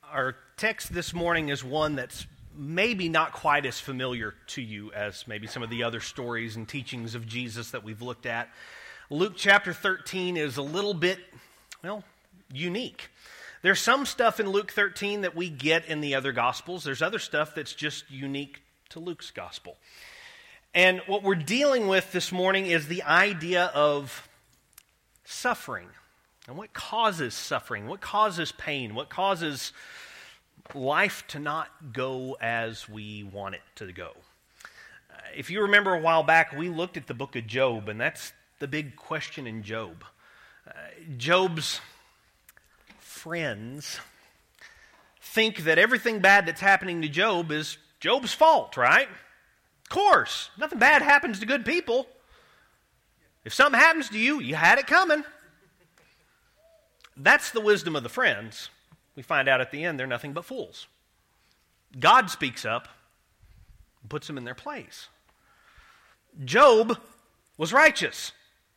Our text this morning is one that's maybe not quite as familiar to you as maybe some of the other stories and teachings of Jesus that we've looked at. Luke chapter 13 is a little bit, unique. There's some stuff in Luke 13 that we get in the other Gospels. There's other stuff that's just unique to Luke's Gospel. And what we're dealing with this morning is the idea of suffering. And what causes suffering? What causes pain? What causes life to not go as we want it to go? If you remember a while back, we looked at the book of Job, and that's the big question in Job. Job's friends think that everything bad that's happening to Job is Job's fault, right? Of course, nothing bad happens to good people. If something happens to you, you had it coming. That's the wisdom of the friends. We find out at the end they're nothing but fools. God speaks up and puts them in their place. Job was righteous.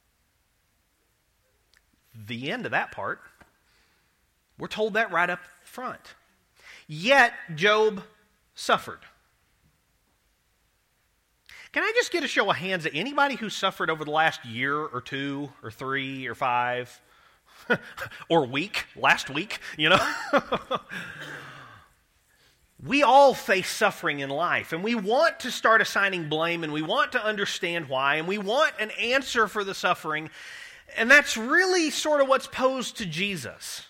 The end of that part, we're told that right up front. Yet Job suffered. Can I just get a show of hands at anybody who suffered over the last year or 2 or 3 or 5 or last week, We all face suffering in life, and we want to start assigning blame, and we want to understand why, and we want an answer for the suffering, and that's really sort of what's posed to Jesus.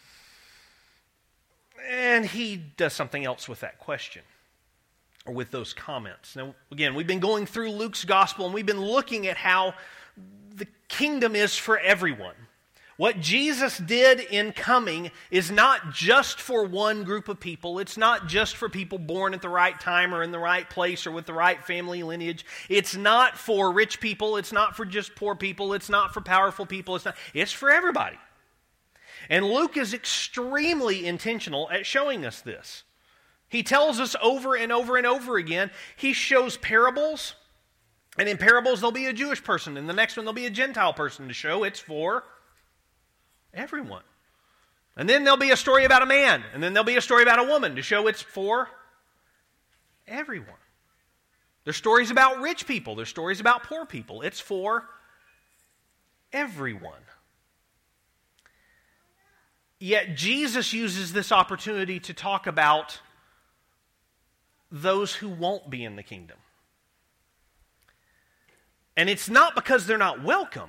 And he does something else with that question, or with those comments. Now, again, we've been going through Luke's gospel, and we've been looking at how the kingdom is for everyone. What Jesus did in coming is not just for one group of people. It's not just for people born at the right time or in the right place or with the right family lineage. It's not for rich people. It's not for just poor people. It's not for powerful people. It's for everybody. And Luke is extremely intentional at showing us this. He tells us over and over and over again. He shows parables, and in parables there'll be a Jewish person, and the next one there'll be a Gentile person to show it's for everyone. And then there'll be a story about a man, and then there'll be a story about a woman to show it's for everyone. There's stories about rich people. There's stories about poor people. It's for everyone. Yet Jesus uses this opportunity to talk about those who won't be in the kingdom. And it's not because they're not welcome.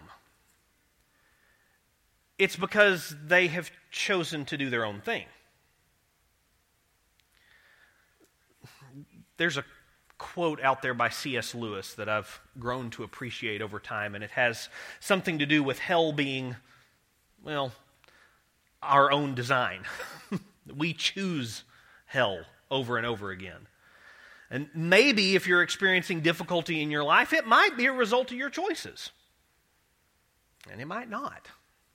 It's because they have chosen to do their own thing. There's a quote out there by C.S. Lewis that I've grown to appreciate over time, and it has something to do with hell being, our own design. We choose hell over and over again. And maybe if you're experiencing difficulty in your life, it might be a result of your choices. And it might not.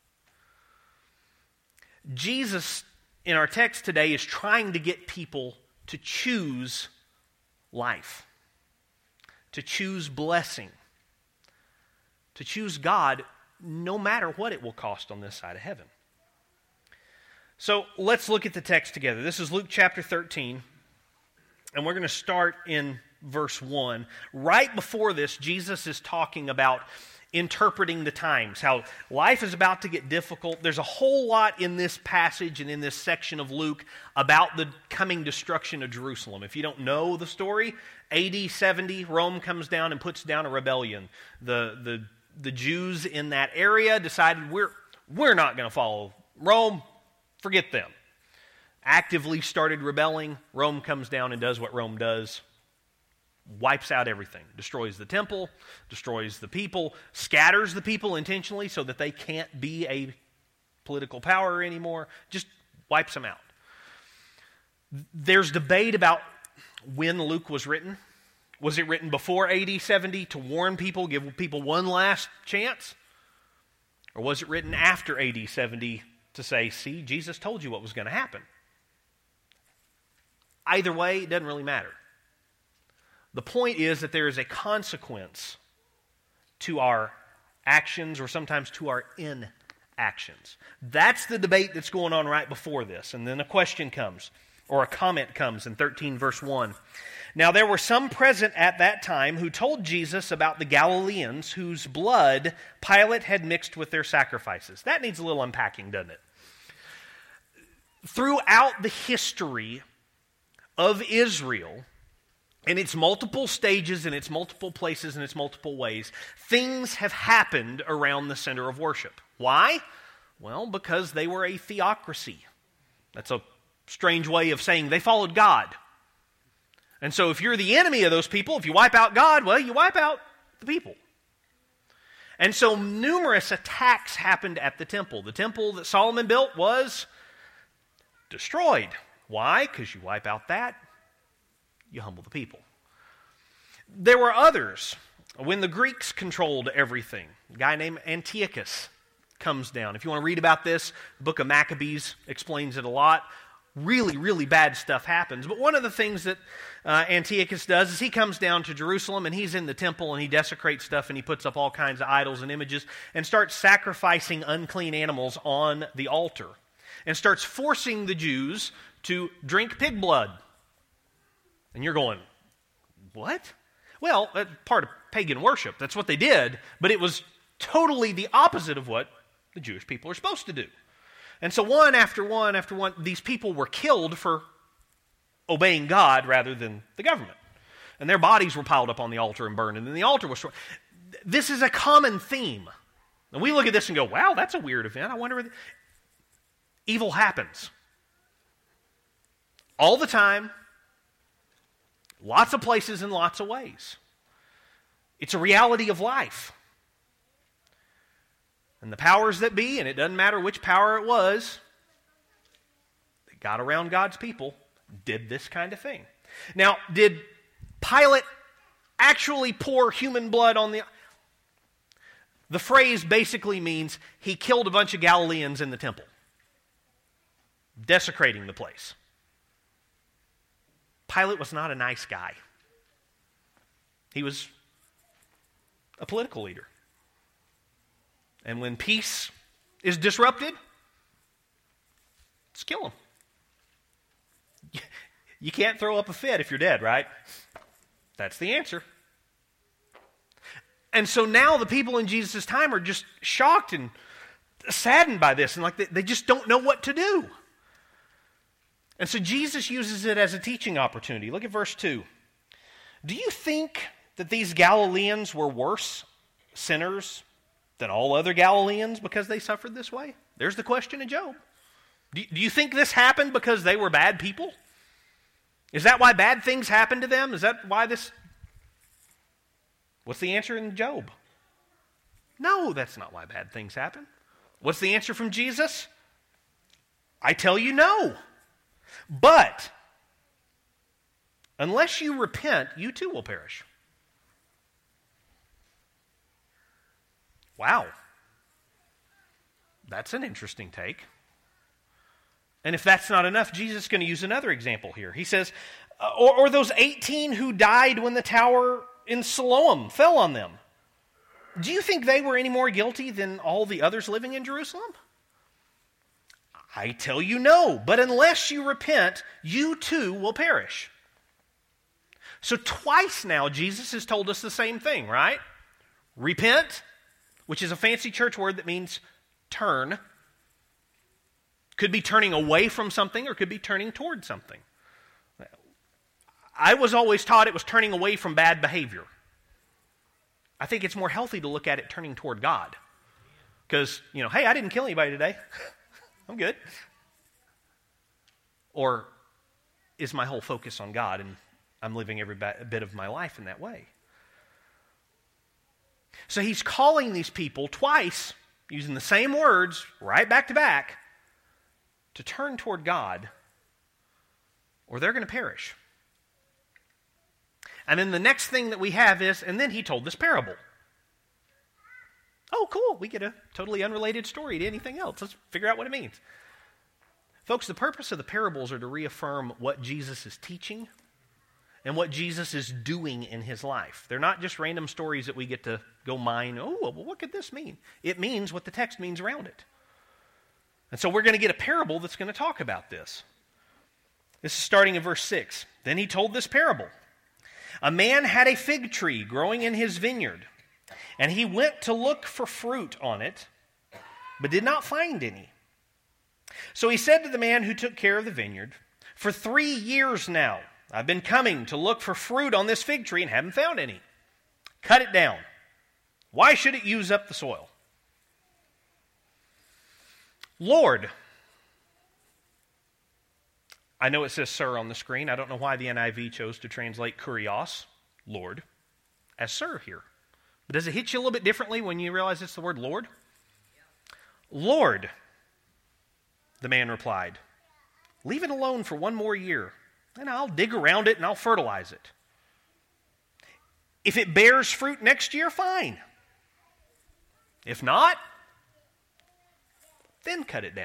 Jesus, in our text today, is trying to get people to choose life, to choose blessing, to choose God, no matter what it will cost on this side of heaven. So let's look at the text together. This is Luke chapter 13, and we're going to start in verse 1. Right before this, Jesus is talking about interpreting the times, how life is about to get difficult. There's a whole lot in this passage and in this section of Luke about the coming destruction of Jerusalem. If you don't know the story, AD 70, Rome comes down and puts down a rebellion. The Jews in that area decided we're not going to follow Rome. Forget them. Actively started rebelling. Rome comes down and does what Rome does. Wipes out everything. Destroys the temple, destroys the people, scatters the people intentionally so that they can't be a political power anymore. Just wipes them out. There's debate about when Luke was written. Was it written before AD 70 to warn people, give people one last chance? Or was it written after AD 70 to say, see, Jesus told you what was going to happen? Either way, it doesn't really matter. The point is that there is a consequence to our actions or sometimes to our actions. That's the debate that's going on right before this. And then a question comes, or a comment comes in 13 verse 1. Now there were some present at that time who told Jesus about the Galileans whose blood Pilate had mixed with their sacrifices. That needs a little unpacking, doesn't it? Throughout the history of Israel, in its multiple stages, in its multiple places, in its multiple ways, things have happened around the center of worship. Why? Well, because they were a theocracy. That's a strange way of saying they followed God. And so if you're the enemy of those people, if you wipe out God, well, you wipe out the people. And so numerous attacks happened at the temple. The temple that Solomon built was destroyed. Why? Because you wipe out that, you humble the people. There were others. When the Greeks controlled everything, a guy named Antiochus comes down. If you want to read about this, the book of Maccabees explains it a lot. Really, really bad stuff happens. But one of the things that Antiochus does is he comes down to Jerusalem and he's in the temple and he desecrates stuff and he puts up all kinds of idols and images and starts sacrificing unclean animals on the altar and starts forcing the Jews to drink pig blood. And you're going, what? Well, that's part of pagan worship. That's what they did, but it was totally the opposite of what the Jewish people are supposed to do. And so one after one after one, these people were killed for obeying God rather than the government. And their bodies were piled up on the altar and burned, and then the altar was destroyed. This is a common theme. And we look at this and go, wow, that's a weird event. I wonder evil happens. All the time, lots of places in lots of ways. It's a reality of life. And the powers that be, and it doesn't matter which power it was, that got around God's people, did this kind of thing. Now, did Pilate actually pour human blood on the... The phrase basically means he killed a bunch of Galileans in the temple, desecrating the place. Pilate was not a nice guy. He was a political leader. And when peace is disrupted, let's kill him. You can't throw up a fit if you're dead, right? That's the answer. And so now the people in Jesus' time are just shocked and saddened by this, and like they just don't know what to do. And so Jesus uses it as a teaching opportunity. Look at verse 2. Do you think that these Galileans were worse sinners than all other Galileans because they suffered this way? There's the question of Job. Do you think this happened because they were bad people? Is that why bad things happened to them? Is that why this... What's the answer in Job? No, that's not why bad things happen. What's the answer from Jesus? I tell you no. But unless you repent, you too will perish. Wow. That's an interesting take. And if that's not enough, Jesus is going to use another example here. He says, or those 18 who died when the tower in Siloam fell on them. Do you think they were any more guilty than all the others living in Jerusalem? I tell you no, but unless you repent, you too will perish. So twice now, Jesus has told us the same thing, right? Repent, which is a fancy church word that means turn. Could be turning away from something or could be turning toward something. I was always taught it was turning away from bad behavior. I think it's more healthy to look at it turning toward God. Because, hey, I didn't kill anybody today. I'm good. Or is my whole focus on God and I'm living every bit of my life in that way? So he's calling these people twice, using the same words, right back to back, to turn toward God, or they're going to perish. And then the next thing that we have is, and then he told this parable. Oh, cool. We get a totally unrelated story to anything else. Let's figure out what it means. Folks, the purpose of the parables are to reaffirm what Jesus is teaching and what Jesus is doing in his life. They're not just random stories that we get to go mine. Oh, well, what could this mean? It means what the text means around it. And so we're going to get a parable that's going to talk about this. This is starting in verse 6. Then he told this parable. A man had a fig tree growing in his vineyard, and he went to look for fruit on it, but did not find any. So he said to the man who took care of the vineyard, "For 3 years now I've been coming to look for fruit on this fig tree and haven't found any. Cut it down. Why should it use up the soil?" Lord. I know it says sir on the screen. I don't know why the NIV chose to translate kurios, Lord, as sir here. But does it hit you a little bit differently when you realize it's the word Lord? Lord, the man replied, "Leave it alone for 1 more year, and I'll dig around it and I'll fertilize it. If it bears fruit next year, fine. If not, then cut it down."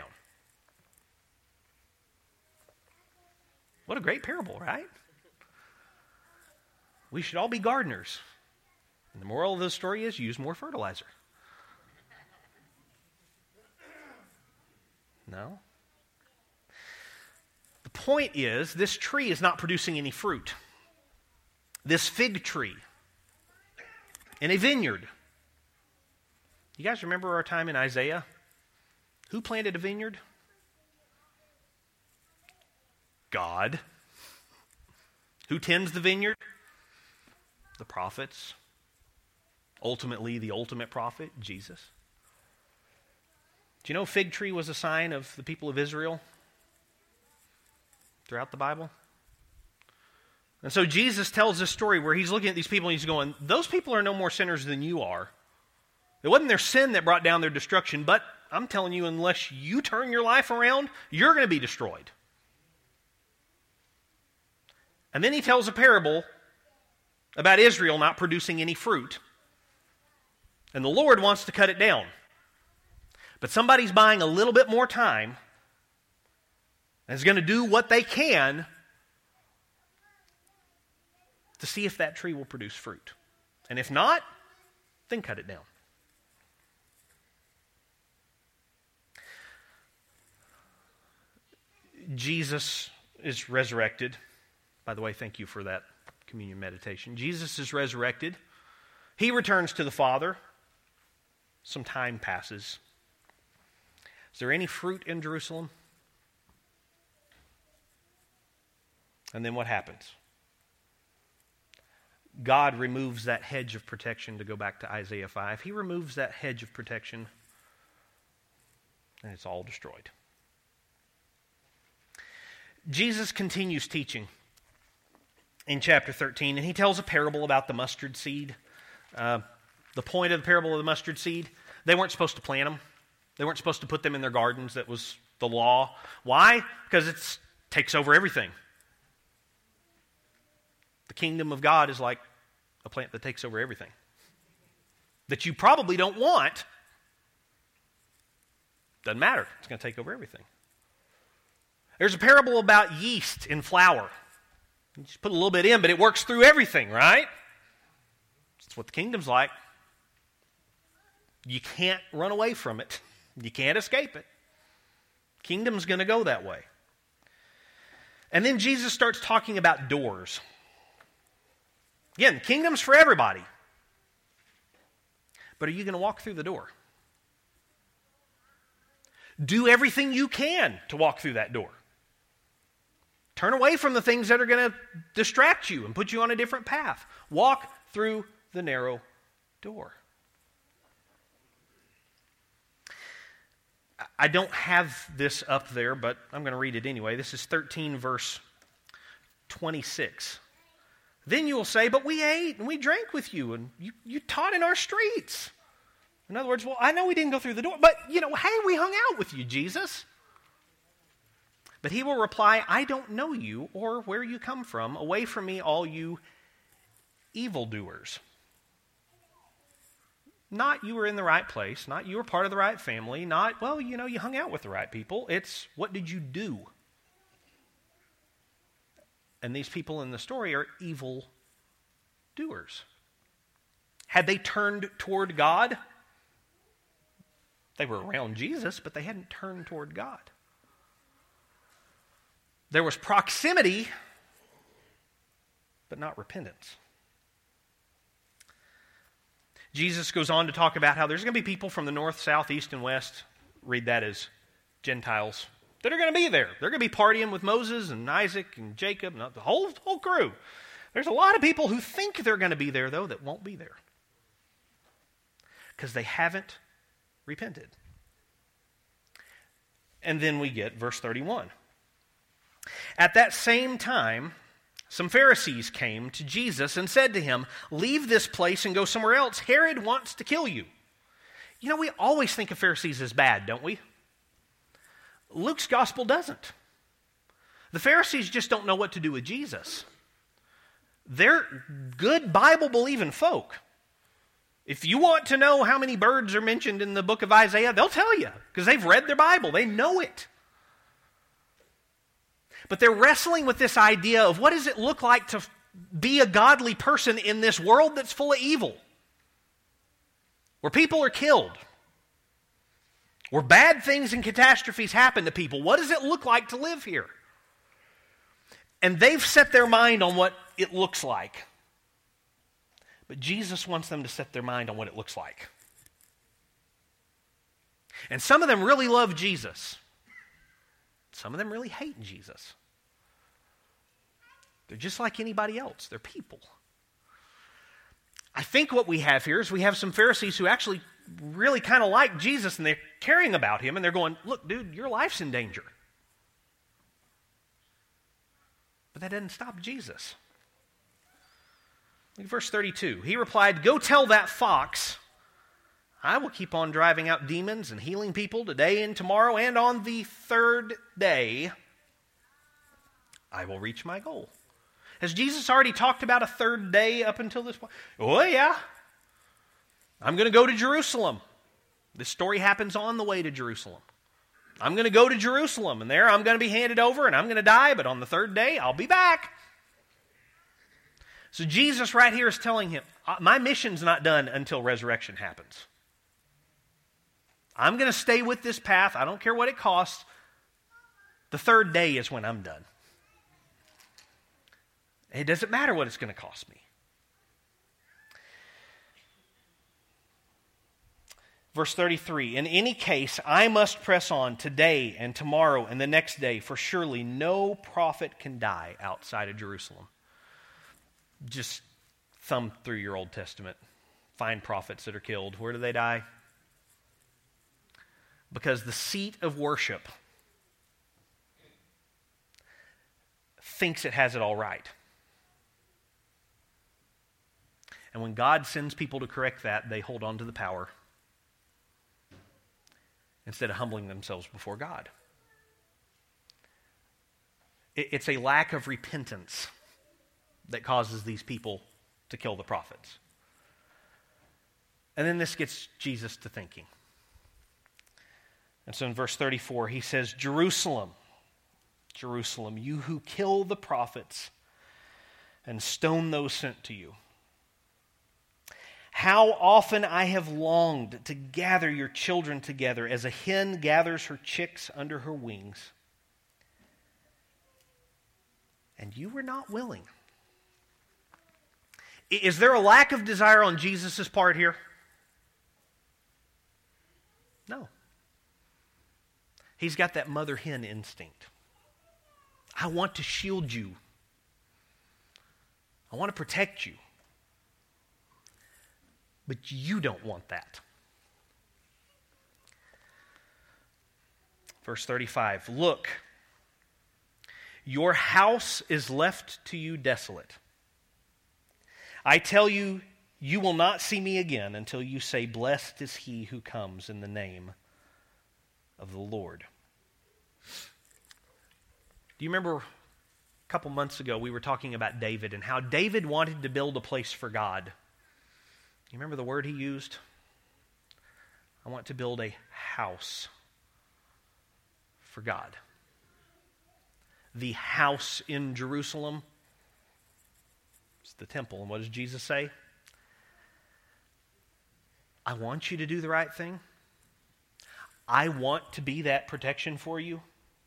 What a great parable, right? We should all be gardeners. And the moral of the story is use more fertilizer. No? The point is, this tree is not producing any fruit. This fig tree in a vineyard. You guys remember our time in Isaiah? Who planted a vineyard? God. Who tends the vineyard? The prophets. Ultimately, the ultimate prophet, Jesus. Do you know a fig tree was a sign of the people of Israel throughout the Bible? And so Jesus tells this story where he's looking at these people and he's going, those people are no more sinners than you are. It wasn't their sin that brought down their destruction, but I'm telling you, unless you turn your life around, you're going to be destroyed. And then he tells a parable about Israel not producing any fruit. And the Lord wants to cut it down. But somebody's buying a little bit more time and is going to do what they can to see if that tree will produce fruit. And if not, then cut it down. Jesus is resurrected. By the way, thank you for that communion meditation. Jesus is resurrected. He returns to the Father. Some time passes. Is there any fruit in Jerusalem? And then what happens? God removes that hedge of protection, to go back to Isaiah 5. He removes that hedge of protection, and it's all destroyed. Jesus continues teaching in chapter 13, and he tells a parable about the mustard seed. The point of the parable of the mustard seed, they weren't supposed to plant them. They weren't supposed to put them in their gardens. That was the law. Why? Because it takes over everything. The kingdom of God is like a plant that takes over everything. That you probably don't want. Doesn't matter. It's going to take over everything. There's a parable about yeast in flour. You just put a little bit in, but it works through everything, right? That's what the kingdom's like. You can't run away from it. You can't escape it. Kingdom's going to go that way. And then Jesus starts talking about doors. Again, kingdom's for everybody. But are you going to walk through the door? Do everything you can to walk through that door. Turn away from the things that are going to distract you and put you on a different path. Walk through the narrow door. I don't have this up there, but I'm going to read it anyway. This is 13, verse 26. Then you will say, but we ate and we drank with you, and you taught in our streets. In other words, well, I know we didn't go through the door, but, hey, we hung out with you, Jesus. But he will reply, I don't know you or where you come from. Away from me, all you evildoers. Not you were in the right place, not you were part of the right family, not, well, you hung out with the right people. It's, what did you do? And these people in the story are evil doers. Had they turned toward God? They were around Jesus, but they hadn't turned toward God. There was proximity, but not repentance. Jesus goes on to talk about how there's going to be people from the north, south, east, and west, read that as Gentiles, that are going to be there. They're going to be partying with Moses and Isaac and Jacob and the whole crew. There's a lot of people who think they're going to be there, though, that won't be there because they haven't repented. And then we get verse 31. At that same time, some Pharisees came to Jesus and said to him, "Leave this place and go somewhere else. Herod wants to kill you." You know, we always think of Pharisees as bad, don't we? Luke's gospel doesn't. The Pharisees just don't know what to do with Jesus. They're good Bible-believing folk. If you want to know how many birds are mentioned in the book of Isaiah, they'll tell you because they've read their Bible. They know it. But they're wrestling with this idea of what does it look like to be a godly person in this world that's full of evil, where people are killed, where bad things and catastrophes happen to people. What does it look like to live here? And they've set their mind on what it looks like. But Jesus wants them to set their mind on what it looks like. And some of them really love Jesus. Some of them really hate Jesus. They're just like anybody else. They're people. I think what we have here is we have some Pharisees who actually really kind of like Jesus and they're caring about him and they're going, "Look, dude, your life's in danger." But that doesn't stop Jesus. Look at verse 32. He replied, "Go tell that fox, I will keep on driving out demons and healing people today and tomorrow, and on the third day, I will reach my goal." Has Jesus already talked about a third day up until this point? Oh, yeah. I'm going to go to Jerusalem. This story happens on the way to Jerusalem. I'm going to go to Jerusalem, and there I'm going to be handed over, and I'm going to die, but on the third day, I'll be back. So Jesus right here is telling him, my mission's not done until resurrection happens. I'm going to stay with this path. I don't care what it costs. The third day is when I'm done. It doesn't matter what it's going to cost me. Verse 33, "In any case, I must press on today and tomorrow and the next day, for surely no prophet can die outside of Jerusalem." Just thumb through your Old Testament. Find prophets that are killed. Where do they die? Because the seat of worship thinks it has it all right. And when God sends people to correct that, they hold on to the power instead of humbling themselves before God. It's a lack of repentance that causes these people to kill the prophets. And then this gets Jesus to thinking. And so in verse 34, he says, "Jerusalem, Jerusalem, you who kill the prophets and stone those sent to you. How often I have longed to gather your children together as a hen gathers her chicks under her wings. And you were not willing." Is there a lack of desire on Jesus' part here? No. He's got that mother hen instinct. I want to shield you. I want to protect you. But you don't want that. Verse 35, "Look, your house is left to you desolate. I tell you, you will not see me again until you say, 'Blessed is he who comes in the name of the Lord.'" Do you remember a couple months ago we were talking about David and how David wanted to build a place for God? You remember the word he used? I want to build a house for God. The house in Jerusalem is the temple. And what does Jesus say? I want you to do the right thing. I want to be that protection for you.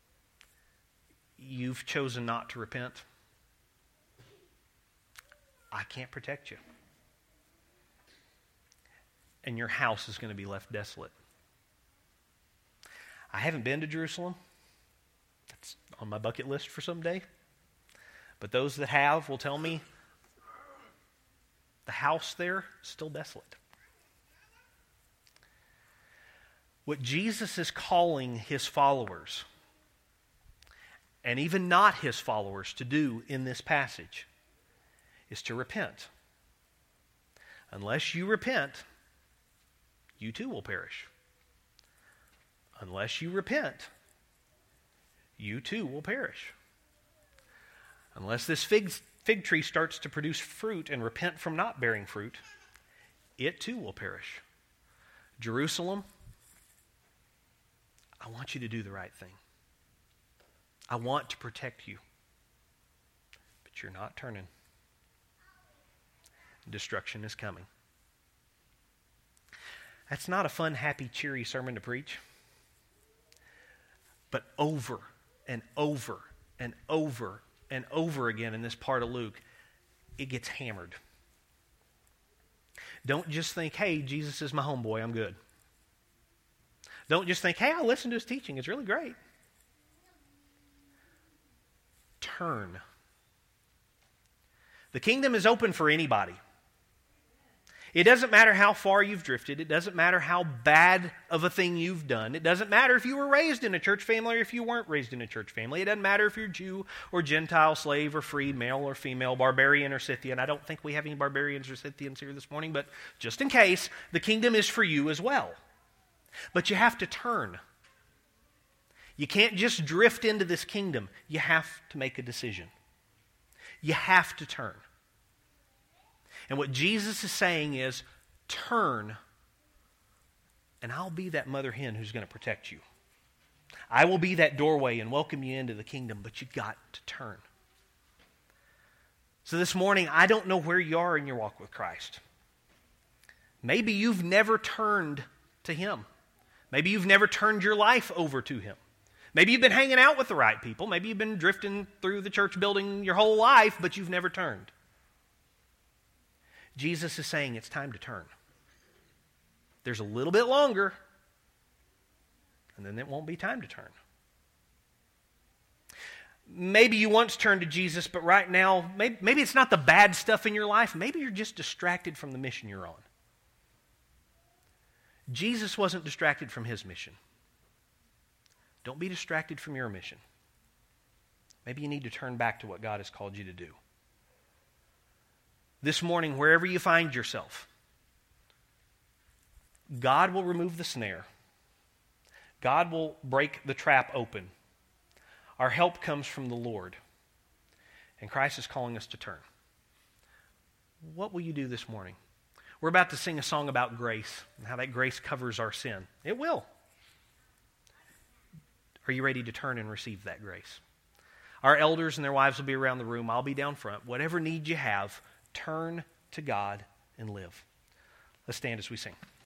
You've chosen not to repent. I can't protect you. And your house is going to be left desolate. I haven't been to Jerusalem. That's on my bucket list for someday. But those that have will tell me the house there is still desolate. What Jesus is calling his followers, and even not his followers, to do in this passage is to repent. Unless you repent, you too will perish. Unless you repent, you too will perish. Unless this fig tree starts to produce fruit and repent from not bearing fruit, it too will perish. Jerusalem, I want you to do the right thing. I want to protect you. But you're not turning. Destruction is coming. That's not a fun, happy, cheery sermon to preach. But over and over and over and over again in this part of Luke, it gets hammered. Don't just think, hey, Jesus is my homeboy, I'm good. Don't just think, hey, I'll listen to his teaching, it's really great. Turn. The kingdom is open for anybody. It doesn't matter how far you've drifted. It doesn't matter how bad of a thing you've done. It doesn't matter if you were raised in a church family or if you weren't raised in a church family. It doesn't matter if you're Jew or Gentile, slave or free, male or female, barbarian or Scythian. I don't think we have any barbarians or Scythians here this morning, but just in case, the kingdom is for you as well. But you have to turn. You can't just drift into this kingdom. You have to make a decision. You have to turn. And what Jesus is saying is, turn, and I'll be that mother hen who's going to protect you. I will be that doorway and welcome you into the kingdom, but you got to turn. So this morning, I don't know where you are in your walk with Christ. Maybe you've never turned to him. Maybe you've never turned your life over to him. Maybe you've been hanging out with the right people. Maybe you've been drifting through the church building your whole life, but you've never turned. Jesus is saying it's time to turn. There's a little bit longer, and then it won't be time to turn. Maybe you once turned to Jesus, but right now, maybe it's not the bad stuff in your life. Maybe you're just distracted from the mission you're on. Jesus wasn't distracted from his mission. Don't be distracted from your mission. Maybe you need to turn back to what God has called you to do. This morning, wherever you find yourself, God will remove the snare. God will break the trap open. Our help comes from the Lord. And Christ is calling us to turn. What will you do this morning? We're about to sing a song about grace and how that grace covers our sin. It will. Are you ready to turn and receive that grace? Our elders and their wives will be around the room. I'll be down front. Whatever need you have, turn to God and live. Let's stand as we sing.